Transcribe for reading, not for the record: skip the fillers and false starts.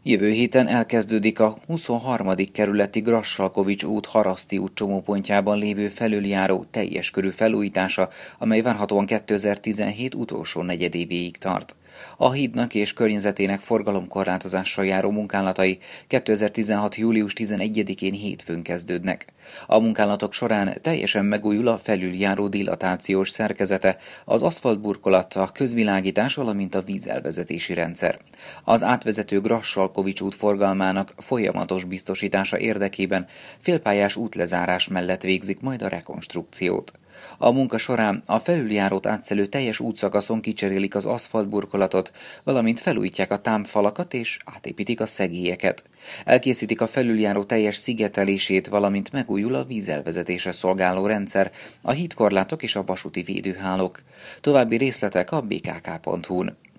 Jövő héten elkezdődik a 23. kerületi Grassalkovich út Haraszti út csomópontjában lévő felüljáró teljes körű felújítása, amely várhatóan 2017 utolsó negyedévéig tart. A hídnak és környezetének forgalomkorlátozással járó munkálatai 2016. július 11-én hétfőn kezdődnek. A munkálatok során teljesen megújul a felüljáró dilatációs szerkezete, az aszfaltburkolat, a közvilágítás, valamint a vízelvezetési rendszer. Az átvezető Grassalkovich út forgalmának folyamatos biztosítása érdekében félpályás útlezárás mellett végzik majd a rekonstrukciót. A munka során a felüljárót átszelő teljes útszakaszon kicserélik az aszfaltburkolatot, valamint felújítják a támfalakat és átépítik a szegélyeket. Elkészítik a felüljáró teljes szigetelését, valamint megújul a vízelvezetésre szolgáló rendszer, a hídkorlátok és a vasúti védőhálók. További részletek a bkk.hu-n.